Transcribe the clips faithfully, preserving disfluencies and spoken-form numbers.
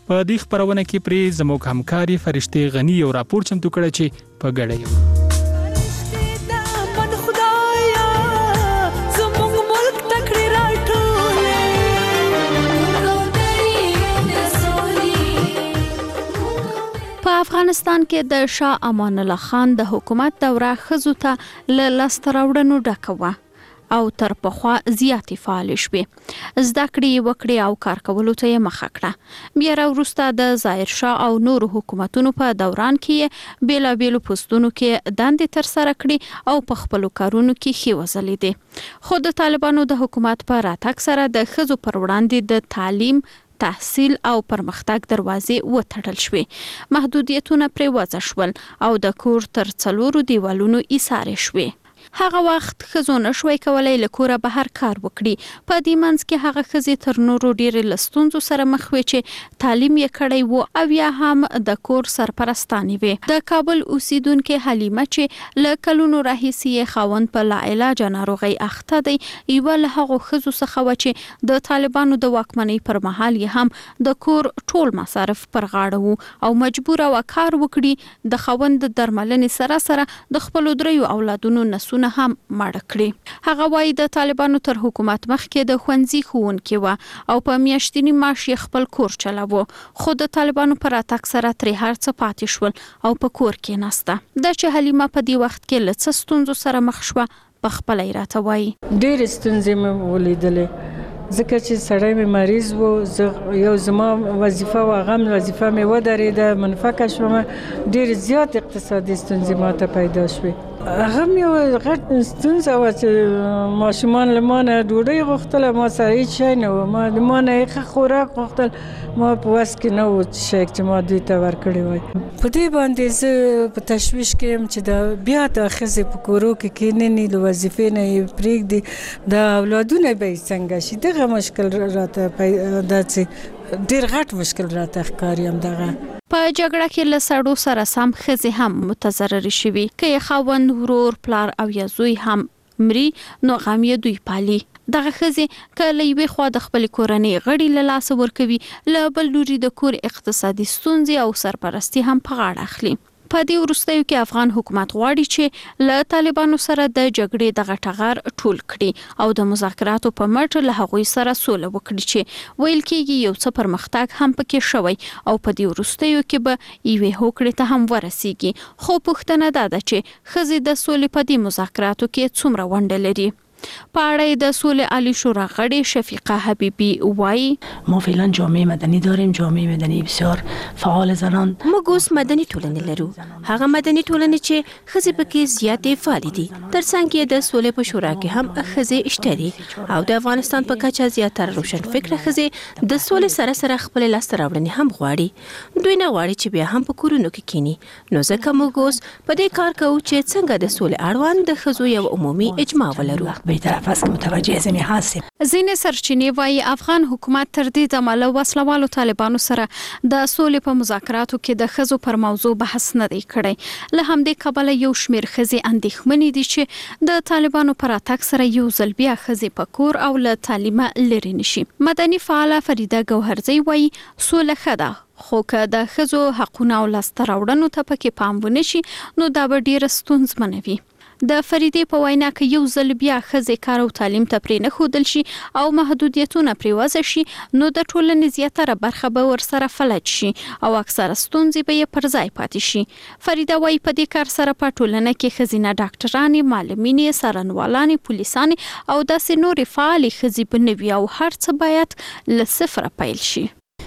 په دې خبرونه کې پرې زموږ همکاري فرشته غنی یو راپور چمتو کړی چې په ګډه یو په افغانستان کې د شاه امان الله خان د حکومت دوره ښځو ته له لاسته راوړنو ډکه وه او تر پخوا زیاتې فعالې شوې. زده کړې وکړې او کار کولو ته یې مخه کړه. بیا وروسته د ظاهر شاه او نورو حکومتونو په دوران کې بیلابیلو پوستونو کې دندې ترسره کړې او په خپلو کارونو کې ښې وځلېدې. خو د طالبانو د حکومت په راتګ سره د ښځو پر وړاندې د تعلیم، تحصیل او پرمختګ دروازې وتړل شوې. محدودیتونه پرې وضع شول او د کور تر څلورو دیوالونو ایسارې شوې. هغه وخت ښځو نشوای کولای له کوره بهر کار وکړي. په دې منځ کې هغه ښځې تر نورو ډېرې له ستونزو سره مخ وې چې تعلیم یې کړی و او یا هم د کور سرپرستانې وې. د کابل اوسیدونکې حلیمه چې له کلونو راهیسې یې خاوند په لاعلاجه ناروغۍ اخته دی، یوه له هغو ښځو څخه وه چې د طالبانو د واکمنۍ پر مهال یې هم د کور ټول مصارف پر غاړه وو او مجبوره وه کار وکړي. د خاوند د درملنې سره سره د خپلو دریو اولادونو نسونه هم مړه کړي. هغه وایي د طالبانو تر حکومت مخکې د ښوونځي ښوونکې وه او په میاشتني معاش یې خپل کور چلاوه، خو د طالبانو پر راتګ سره ترې هر څه پاتې شول او په کور کې نسته. دا چې حلیمه په دې وخت کې له څه ستونزو سره مخ شوه په خپله یې راته وایي. ډېرې ستونزې مې ولیدلې ځکه چې سړی مې مریض و، یو زما وظیفه و، هغه وظیفه مې ودرېده، منفکه شوم. ډېرې زیات اقتصادي ستونزې ماته پیدا شوې. هغه مې یو غټ ستونزه وه چې ماشومان له ما نه ډوډۍ غوښتله، ما سره هېڅ شی نه و. ما د ما نه یې ښه خوراک غوښتل، ما په وس کې نه و شی چې ما دوی ته ورکړی وای. په دې باندې زه په تشویش کې یم چې دا بیا د ښځې په کورو کې کښېنني، د وظیفې نه یې پرېږدي، د اولادونه به یې څنګه شي. دغه مشکل راته دا چې ډېر غټ مشکل راته ښکاري. همدغه په جګړه کې له سړو سره سم ښځې هم متضررې شوي. که یې خاوند، ورور، پلار او یا زوی هم مري نو غم یې دوی پالي. دغه ښځې که له یوې خوا د خپلې کورنۍ غړي له لاسه ورکوي، له بل لوري د کور اقتصادي ستونزې او سرپرستي هم په غاړه اخلي. په دې وروستیو کې افغان حکومت غواړي چې له طالبانو سره د جګړې دغه ټغر ټول کړي او د مذاکراتو په مټ له هغوی سره سوله وکړي چې ویل کېږي یو څه پرمختګ هم پکې شوی او په دې وروستیو کې به یوې هوکړې ته هم ورسیږي. خو پوښتنه دا ده چې ښځې د سولې په دې مذاکراتو کې څومره ونډه لري. په اړه د سولې عالی شورا غړي شفیقه حبیبی وایي ما فعلا جامعه مدنی داریم، جامعه مدنی بسیار فعال زنان. موږ اوس مدني ټولنې لرو، هغه مدني ټولنې چې ښځې پکې زیاتې فعالې دي. ترڅنګ یې د سولې په شورا کې هم ښځې شته دي او د افغانستان په کچه زیاتره روشن فکره ښځې د سولې سره سره خپل لاسته راوړنې هم غواړي. دوی نه غواړي چې بیا هم په کورونو کې کینی. نو ځکه موږ اوس په دې کار کوو چې څنګه د سولې اړوند د ښځو یو عمومي اجماع ولرو. بهتره است که متوجه زمي هستیم. ځینې سرچینې وایي افغان حکومت تر دې دمه له وسلوالو طالبانو سره د سولې په مذاکراتو کې د ښځو پر موضوع بحث نه دی کړی. له همدې کبله یو شمېر ښځې اندېښمنې دي چې د طالبانو پر راتګ سره یو ځل بیا ښځې په کور او له تعلیمه لرې نشي. مدني فعاله فریده ګوهرزی وایي سوله ښه ده، خو که د ښځو حقونه او لاسته راوړنو ته پکې پام ونه شي نو دا به ډېره ستونزمنه وي. د فریدې په وینا کې یو ځل بیا ښځې کار او تعلیم ته پرې نه ښودل شي او محدودیتونه پرې وضع شي نو د ټولنې زیاتره برخه به ورسره فلج شي او اکثره ستونزې به یې پر ځای پاتې شي. فریده وایي په دې کار سره په ټولنه کې ښځینه ډاکټرانې، معلمینې، څارنوالانې، پولیسانې او داسې نورې فعالې ښځې به نه وي او هر څه باید له صفره پیل شي.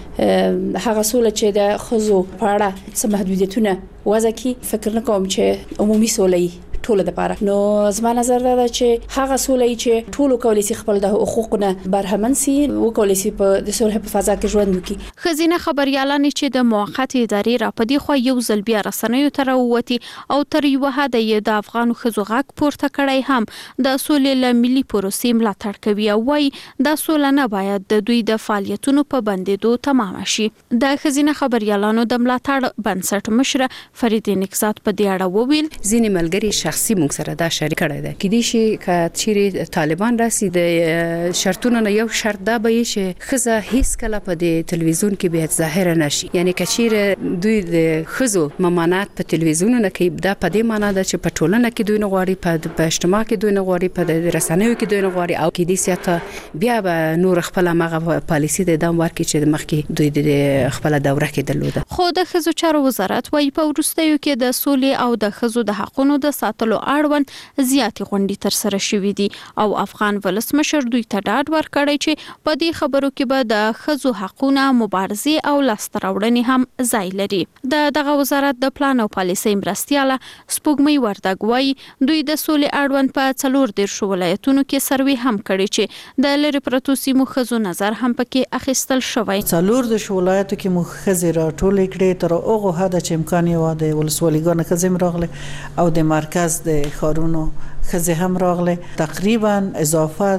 هغه سوله چې د ښځو په اړه څه محدودیتونه وضع کړي، فکر نه کوم چې عمومي سوله ټول د پاره. نو زما نظر دا ده چې هغه سولې چې ټول کولای شي خپل د حقوقونه برهمن سي او کولای شي په د سولې په فضا کې ژوند وکړي. خزینه خبريالان چې د موقت ادارې را پدې خو یو ځل بیا رسنیو تر ووتی او تر یو حد یې د افغان خزو غاک پورته کړی هم د سولې ل ملي پروسې ملاتړ کوي او وايي د سولې نه باید د دوی د فعالیتونو په بندیدو تمام شي. د خزینه خبريالانو د ملاتړ بنسټ مشر فرید نکزات په دې اړه وویل ځینې ملګری شخصي موږ سره دا شریک کړی دی کدي شي ک چیرې طالبان راسي د شرطونو نه یو شرط دا به چې خزه هیڅ کله په د تلویزیون کې به ظاهر نشي یعنی ک چیرې دوی د خزو ممانعت په تلویزیونونو کې دا په دې معنی ده چې په ټولنه کې دوی نه غواړي په اجتماع کې دوی نه غواړي په رسنیو کې دوی نه غواړي او کې دي سیاته بیا به نور خپل مغه پالیسي د ادم ورکړي چې د مخکې دوی د خپل دوره کې درلوده خو د خزو چارو وزارت وايي په وروستیو کې د سولې او د خزو د حقونو د ساتلو اړوند زیاتې غونډې تر سره شوې دي او افغان ولسمشر دوی ته ډاډ ورکړی چې په دې خبرو کې به د خزو حقونه مبارزه او لاستراوړنې هم ځای لري د دغه وزارت د پلان او پالیسۍ مرستياله سپوږمۍ وردګ وايي دوی د سولې اړوند په څلور دیرش ولایتونو کې سروې هم کړي چې د لری پرتو سیمو خزو نظر هم پکې اخیستل شوی څلور د ولایتو کې مو خزې را ټولې کړې تر هغه حد چې امکان یې و د ولسوالیګانو خزم راغله او د مرکز د خارونو خزه هم راغله تقریبا اضافه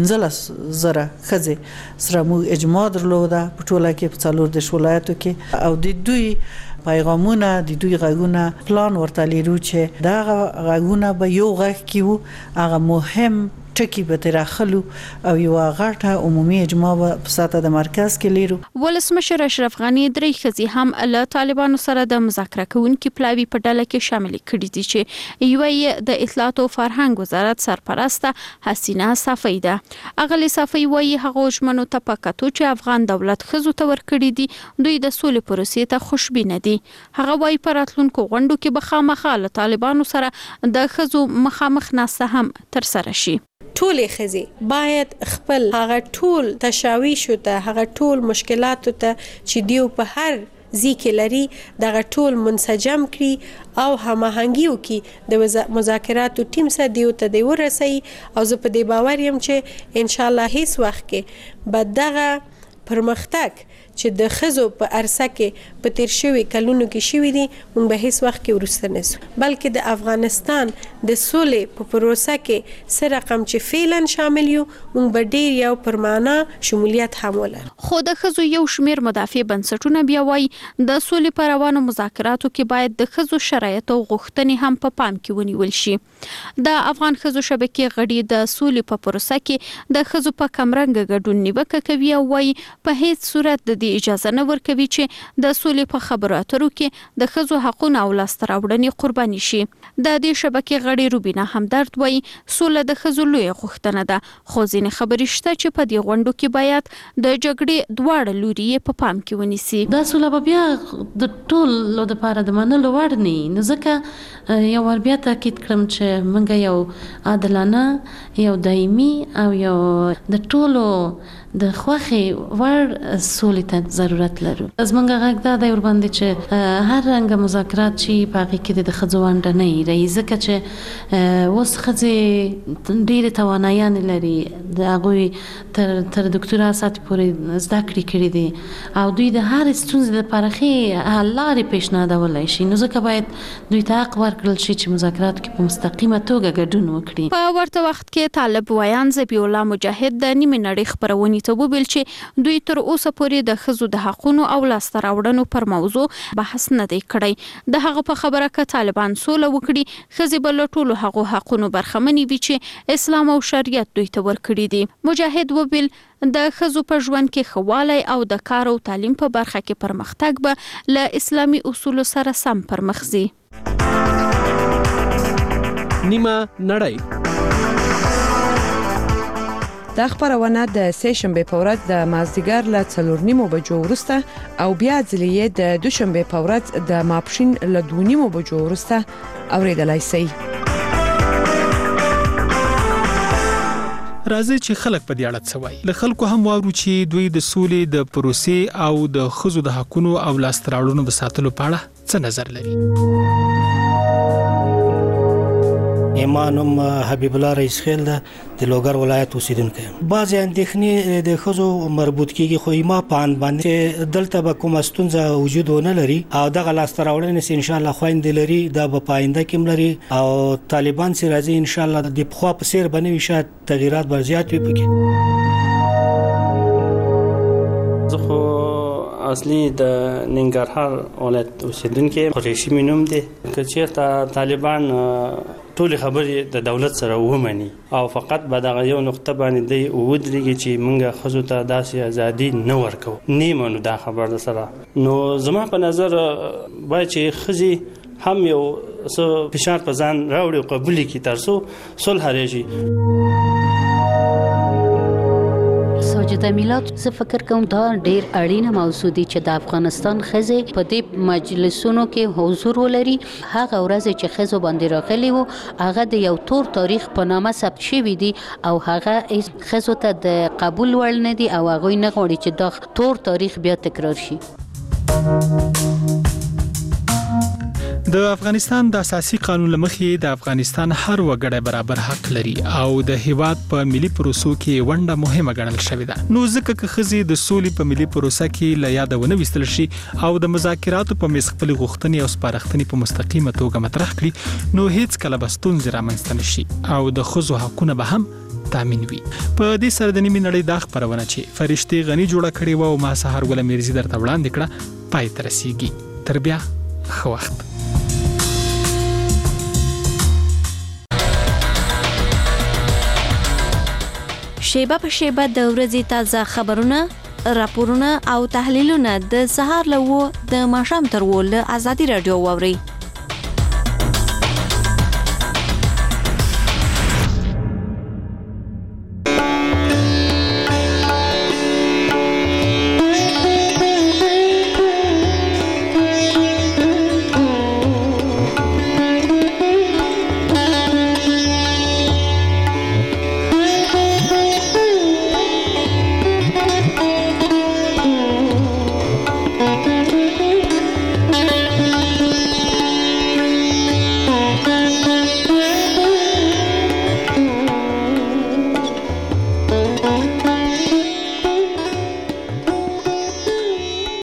پنځلس زره خزه سره مو اجماع درلوده په ټوله کې په څلور د ولایتو کې او د دوی پیغامونه د دوی غږونه پلان ورته لرو چې دا غږونه به یو غږ کیو هغه مهم ټکی به ترخلو او یو غټه عمومي اجماع په ساته د مرکز کې لرو ولسمشر اشرف غنی درې خزي هم له طالبانو سره د مذاکره کوونکو پلاوی په ډله کې شامل کړي دي چې یو یې د اطلاعات او فرهنګ وزارت سرپرسته حسینه صافی ده اغلی صافی وایي هغه ژمنو ته پکاتو چې افغان دولت خزو ته ورکړي دي دوی د سولې پروسې ته خوشبینه دي هغه وایي په راتلونکو غونډو کې به خامخا له طالبانو سره د خزو مخامخ ناسته هم تر سره شي ټولې خزي باید خپل هغه ټول تشاویش ته هغه ټول مشکلات ته چې دیو په هر ځکه لري دغه ټول منسجم کړي او هماهنګي وکړي د مذاکراتو ټیم سره دیو ته دی ورسي او زه په دې باور یم چې ان شاء الله هیڅ وخت کې به دغه پرمختګ چې د خزو په عرصه کې په تیر شوي کلونو کې شوي دي موږ به هیڅ وخت کې ورسته نسو بلکې د افغانستان د سولې په پروسه کې سره رقم چې فعلا شامل یو موږ به ډیر یو پرمانه شمولیت هم ولرو خو د خزو یو شمیر مدافع بنسټونه بیا وایي د سولې پر روانو مذاکراتو کې باید د خزو شرایط او غوښتنې هم په پام کې ونیول شي د افغان خزو شبکې غړي د سولې په پروسه کې د خزو په کمرنګ ګډون نیوکه کوي او وایي په هیڅ صورت د اجازه نه ورکوي چې د سولې په خبرو اترو کې د خزو حقوقو او لاستراوړنې قرباني شي د دې شبکې غړي روبینا همدرد وایي سوله د خزو لوی غوښتنه ده خو ځینې خبرې شته چې په دې غونډو کې باید د جګړې دواړه لوري په پام کې ونیسي دا سوله به بیا د ټولو لپاره د منلو وړ نه نو ځکه یو ور بیا تاکید کړم چې موږ یو عادلانه یو دایمي او یو د ټولو د خوخي ور سولې ته ضرورت لرو زمونږ غږ دا د ور باندې چې هر رنګ مذاکرات شي په هغه کې د خزو ونډه نه لري ځکه چې اوس خزي ډېر توانایان لري د هغه تر تر ډاکټرا سات پورې زده کړې کړې دي او دوی د هر ستونزې لپاره خې حل لارې پیشنهادولای شي نو ځکه باید دوی ته حق ورکړل شي چې مذاکرات کې په مستقیمه توګه ګډون وکړي په ورته وخت کې طالب ویان ذبیح الله مجاهد د نیمه نړۍ خبرونې ته وویل چې دوی تر اوسه پورې د خزو د حقونو او لاستراوړنو پر موضوع بحث نه دی کړی د هغه په خبره کې طالبان سوله وکړي خزي بل ټولو هغه حقونو برخمنې وی چې اسلام او شریعت دوی ته ورکړي دي مجاهد وویل د خزو په ژوند کې خواله او د کار او تعلیم په برخه کې پرمختګ به له اسلامي اصولو سره سم پرمخزي نیمه نړۍ دا خبرونه د سه شنبه په ورځ د مازدیګر له څلور نیمو بجو وروسته او بیا ځلې د دوشنبه په ورځ د ماپښین له دوه نیمو بجو وروسته اوریدلای شئ راځي چې خلک په دې اړه څه وایي له خلکو هم واورو چې دوی د سولې د پروسې او د خزو د حقوقو او لاستراوړنو د ساتلو په اړه څه نظر لري ایمانم حبیب الله رئیس خیل د لوګر ولایت اوسیدونکو بعض اندېښنې د خزو مربوط کیږي خو ایما پان باندې دلته به کوم ستونزه وجود نه لري او دغه لاستراوړنې ان شاء الله خويند لري د پاینده کې لري او طالبان سي راځي ان شاء الله د خو په سیر باندې شاید تغیرات بر زیات وي پکې زه اصلي د ننګرهار ولایت اوسیدونکو قریشي مینوم دي چې طالبان ټول خبرې د دولت سره ومني او فقط به دغه یو نقطه باندې دی ودرېږي چې موږ ښځو ته داسې ازادي نه ورکو نه منو دا خبر سره. نو زما په نظر باید چې ښځې هم یو څه فشار په ځان راوړي او قبول کړي تر څو صلح راشي. ساجده میلاد، زه فکر کوم دا ډیر اړینه موضوع دی چې د افغانستان ښځې په دې مجلسونو کې حضور ولري. هغه ورځ چې ښځو باندې راغلي وو هغه د یو تور تاریخ په نامه ثبت شوی دی او هغه ښځو ته د قبول وړ نه دی او هغوی نه غواړي چې دا تور تاریخ بیا تکرار شي. د افغانستان د اساسي قانون لمخې د افغانستان هر وګړی برابر حق لري او د هیواد په ملي پروسو کې ونډه مهمه ګڼل شوې ده. نو ځکه چې ښځې د سولې په ملي پروسه کې له یاده ونه ویستل شي او د مذاکراتو په میز خپل غوښتنې او سپارښتنې په مستقیمه توګه مطرح کړي نو هیڅ کله به ستونزې رامنځته نشي او د ښځو حقونه به هم تامین وي. په دې سره د نیمې نړۍ دا خپرونه چې فرشتي غني جوړه کړې و او ما سهار ګل میرزي درته وړاندې کړه پای ته رسیږي. تر بیا ښه وخت. شیبه په شیبه د ورځې تازه خبرونه، راپورونه او تحلیلونه د سهار له و د ماښام تر و له ازادي رادیو واوري.